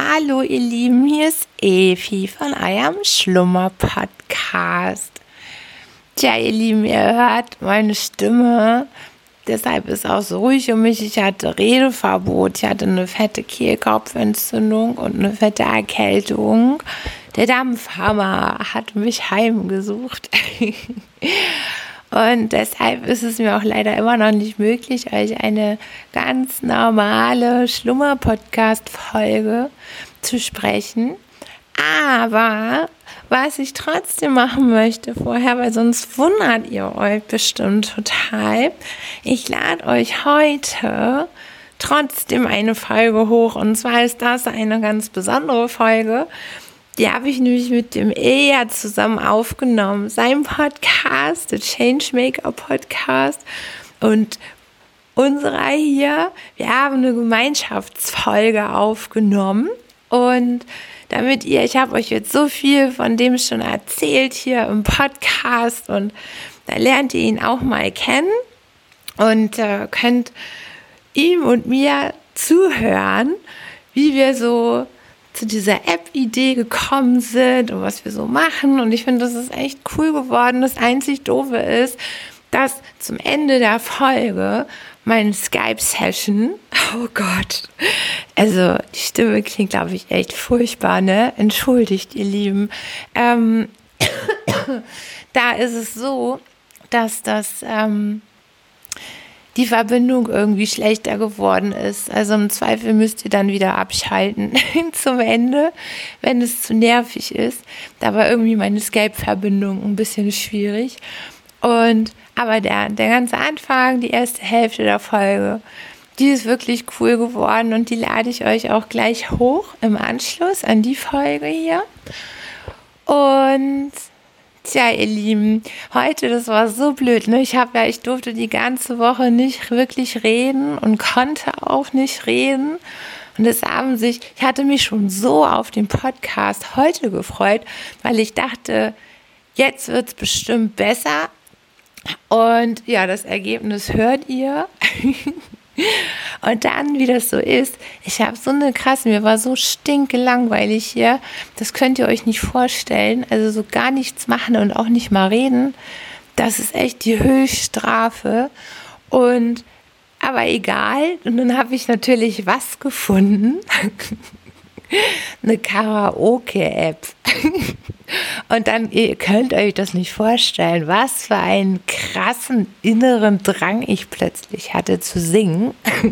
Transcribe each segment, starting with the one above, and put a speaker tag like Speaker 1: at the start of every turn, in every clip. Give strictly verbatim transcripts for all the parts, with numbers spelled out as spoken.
Speaker 1: Hallo ihr Lieben, hier ist Evi von eurem Schlummer-Podcast. Tja, ihr Lieben, ihr hört meine Stimme, deshalb ist auch so ruhig um mich. Ich hatte Redeverbot, ich hatte eine fette Kehlkopfentzündung und eine fette Erkältung. Der Dampfhammer hat mich heimgesucht. Und deshalb ist es mir auch leider immer noch nicht möglich, euch eine ganz normale Schlummer-Podcast-Folge zu sprechen. Aber was ich trotzdem machen möchte vorher, weil sonst wundert ihr euch bestimmt total, ich lade euch heute trotzdem eine Folge hoch. Und zwar ist das eine ganz besondere Folge. Die habe ich nämlich mit dem Ilja zusammen aufgenommen, sein Podcast, der Changemaker Podcast, und unserer hier, wir haben eine Gemeinschaftsfolge aufgenommen. Und damit ihr, ich habe euch jetzt so viel von dem schon erzählt hier im Podcast, und da lernt ihr ihn auch mal kennen und äh, könnt ihm und mir zuhören, wie wir so zu dieser App-Idee gekommen sind und was wir so machen. Und ich finde, das ist echt cool geworden. Das einzig Doofe ist, dass zum Ende der Folge meine Skype-Session, oh Gott, also die Stimme klingt, glaube ich, echt furchtbar, ne? Entschuldigt, ihr Lieben. Ähm, da ist es so, dass das ähm, die Verbindung irgendwie schlechter geworden ist. Also im Zweifel müsst ihr dann wieder abschalten zum Ende, wenn es zu nervig ist. Da war irgendwie meine Skype-Verbindung ein bisschen schwierig. Und aber der, der ganze Anfang, die erste Hälfte der Folge, die ist wirklich cool geworden, und die lade ich euch auch gleich hoch im Anschluss an die Folge hier. Und tja, ihr Lieben, heute, das war so blöd, ne? Ich habe ja, ich durfte die ganze Woche nicht wirklich reden und konnte auch nicht reden. Und es haben sich, ich hatte mich schon so auf den Podcast heute gefreut, weil ich dachte, jetzt wird es bestimmt besser. Und ja, das Ergebnis hört ihr. Und dann, wie das so ist, ich habe so eine krasse, mir war so stinkelangweilig hier, das könnt ihr euch nicht vorstellen, also so gar nichts machen und auch nicht mal reden, das ist echt die Höchststrafe. Und aber egal, und dann habe ich natürlich was gefunden, eine Karaoke-App. Und dann, ihr könnt euch das nicht vorstellen, was für einen krassen inneren Drang ich plötzlich hatte zu singen.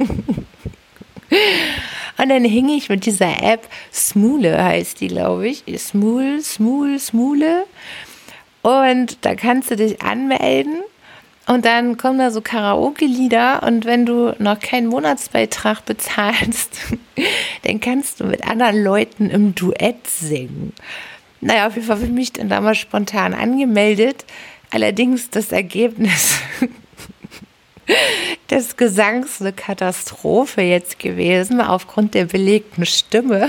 Speaker 1: Und dann hing ich mit dieser App, Smule heißt die, glaube ich, Smule, Smule, Smule. Und da kannst du dich anmelden. Und dann kommen da so Karaoke-Lieder, und wenn du noch keinen Monatsbeitrag bezahlst, dann kannst du mit anderen Leuten im Duett singen. Naja, auf jeden Fall habe ich mich dann damals spontan angemeldet. Allerdings das Ergebnis des Gesangs eine Katastrophe jetzt gewesen, aufgrund der belegten Stimme.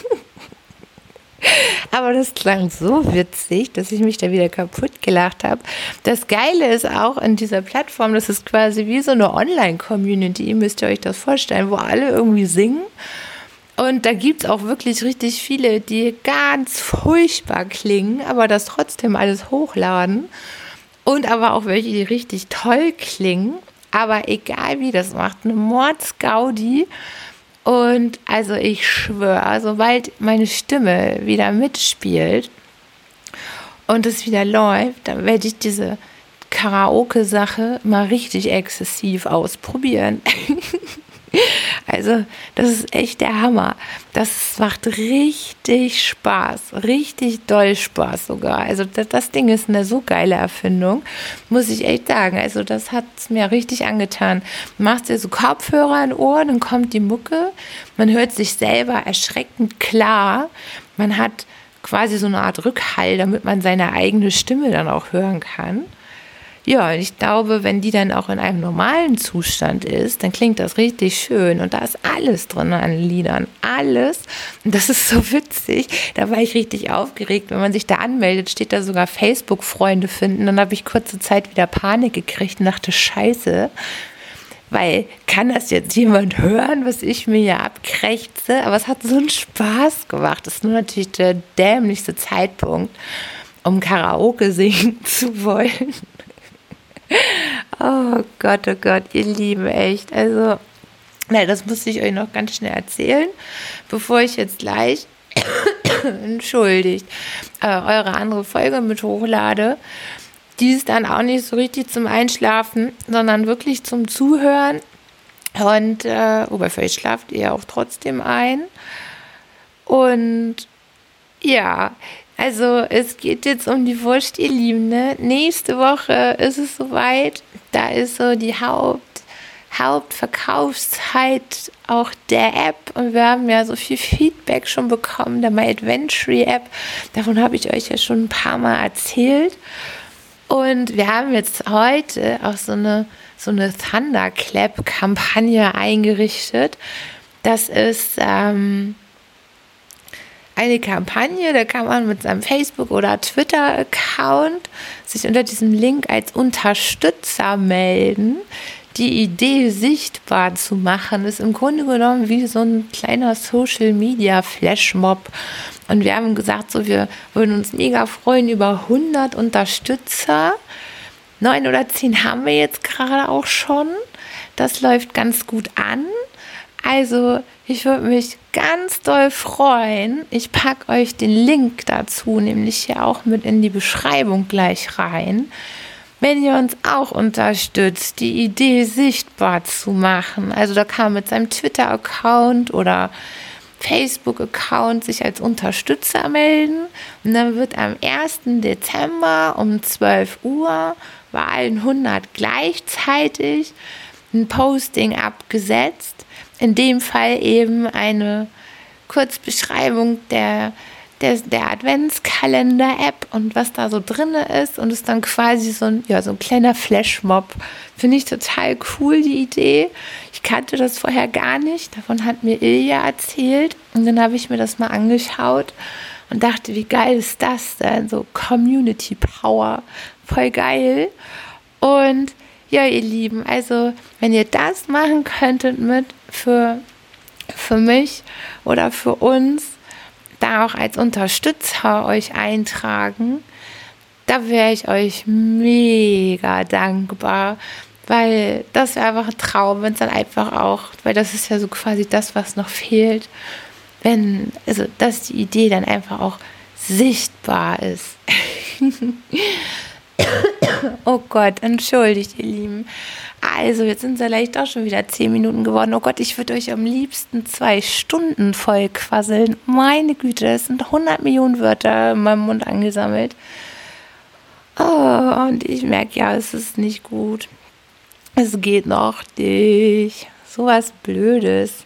Speaker 1: Aber das klang so witzig, dass ich mich da wieder kaputt gelacht habe. Das Geile ist auch in dieser Plattform, das ist quasi wie so eine Online-Community, müsst ihr euch das vorstellen, wo alle irgendwie singen. Und da gibt es auch wirklich richtig viele, die ganz furchtbar klingen, aber das trotzdem alles hochladen. Und aber auch welche, die richtig toll klingen. Aber egal wie, das macht eine Mordsgaudi. Und also ich schwöre, sobald meine Stimme wieder mitspielt und es wieder läuft, dann werde ich diese Karaoke-Sache mal richtig exzessiv ausprobieren. Also das ist echt der Hammer. Das macht richtig Spaß, richtig doll Spaß sogar. Also das, das Ding ist eine so geile Erfindung, muss ich echt sagen. Also das hat es mir richtig angetan. Du machst dir so Kopfhörer in Ohren, dann kommt die Mucke, man hört sich selber erschreckend klar, man hat quasi so eine Art Rückhall, damit man seine eigene Stimme dann auch hören kann. Ja, und ich glaube, wenn die dann auch in einem normalen Zustand ist, dann klingt das richtig schön. Und da ist alles drin an Liedern. Alles. Und das ist so witzig. Da war ich richtig aufgeregt. Wenn man sich da anmeldet, steht da sogar Facebook-Freunde finden. Dann habe ich kurze Zeit wieder Panik gekriegt und dachte, scheiße, weil kann das jetzt jemand hören, was ich mir hier abkrächze? Aber es hat so einen Spaß gemacht. Das ist nur natürlich der dämlichste Zeitpunkt, um Karaoke singen zu wollen. Oh Gott, oh Gott, ihr Lieben, echt. Also, na, das muss ich euch noch ganz schnell erzählen, bevor ich jetzt gleich, entschuldigt, äh, eure andere Folge mit hochlade. Die ist dann auch nicht so richtig zum Einschlafen, sondern wirklich zum Zuhören. Und, äh, wobei vielleicht schlaft ihr auch trotzdem ein. Und ja, also es geht jetzt um die Wurst, ihr Lieben. Ne? Nächste Woche ist es soweit. Da ist so die Haupt, Hauptverkaufszeit auch der App. Und wir haben ja so viel Feedback schon bekommen, der My Adventure App. Davon habe ich euch ja schon ein paar Mal erzählt. Und wir haben jetzt heute auch so eine, so eine Thunderclap-Kampagne eingerichtet. Das ist ähm, eine Kampagne, da kann man mit seinem Facebook- oder Twitter-Account sich unter diesem Link als Unterstützer melden. Die Idee sichtbar zu machen, ist im Grunde genommen wie so ein kleiner Social-Media-Flashmob. Und wir haben gesagt, so, wir würden uns mega freuen über hundert Unterstützer. Neun oder zehn haben wir jetzt gerade auch schon. Das läuft ganz gut an. Also ich würde mich ganz doll freuen. Ich packe euch den Link dazu, nämlich hier auch mit in die Beschreibung gleich rein. Wenn ihr uns auch unterstützt, die Idee sichtbar zu machen, also da kann man mit seinem Twitter-Account oder Facebook-Account sich als Unterstützer melden und dann wird am ersten Dezember um zwölf Uhr bei allen hundert gleichzeitig ein Posting abgesetzt, in dem Fall eben eine Kurzbeschreibung der Der, der Adventskalender-App und was da so drin ist und ist dann quasi so ein, ja, so ein kleiner Flashmob. Finde ich total cool, die Idee. Ich kannte das vorher gar nicht. Davon hat mir Ilja erzählt und dann habe ich mir das mal angeschaut und dachte, wie geil ist das denn? So Community Power. Voll geil. Und ja, ihr Lieben, also wenn ihr das machen könntet mit für, für mich oder für uns, da auch als Unterstützer euch eintragen, da wäre ich euch mega dankbar, weil das wäre einfach ein Traum, wenn es dann einfach auch, weil das ist ja so quasi das, was noch fehlt, wenn, also dass die Idee dann einfach auch sichtbar ist. Oh Gott, entschuldigt, ihr Lieben. Also, jetzt sind es ja vielleicht auch schon wieder zehn Minuten geworden. Oh Gott, ich würde euch am liebsten zwei Stunden voll quasseln. Meine Güte, das sind hundert Millionen Wörter in meinem Mund angesammelt. Oh, und ich merke, ja, es ist nicht gut. Es geht noch nicht. So was Blödes.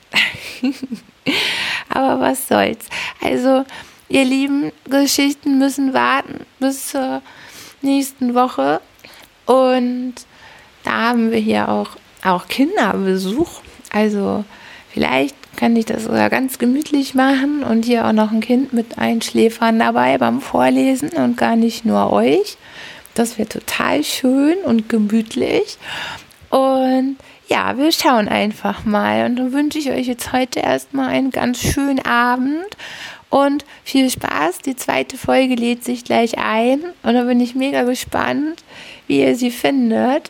Speaker 1: Aber was soll's. Also, ihr lieben Geschichten müssen warten bis zur nächsten Woche. Und da haben wir hier auch, auch Kinderbesuch. Also vielleicht kann ich das sogar ganz gemütlich machen und hier auch noch ein Kind mit einschläfern dabei beim Vorlesen und gar nicht nur euch. Das wäre total schön und gemütlich. Und ja, wir schauen einfach mal. Und dann wünsche ich euch jetzt heute erstmal einen ganz schönen Abend. Und viel Spaß, die zweite Folge lädt sich gleich ein und da bin ich mega gespannt, wie ihr sie findet.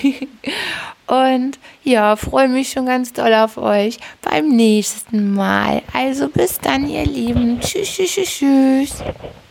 Speaker 1: Und ja, freue mich schon ganz doll auf euch beim nächsten Mal. Also bis dann, ihr Lieben. Tschüss, tschüss, tschüss.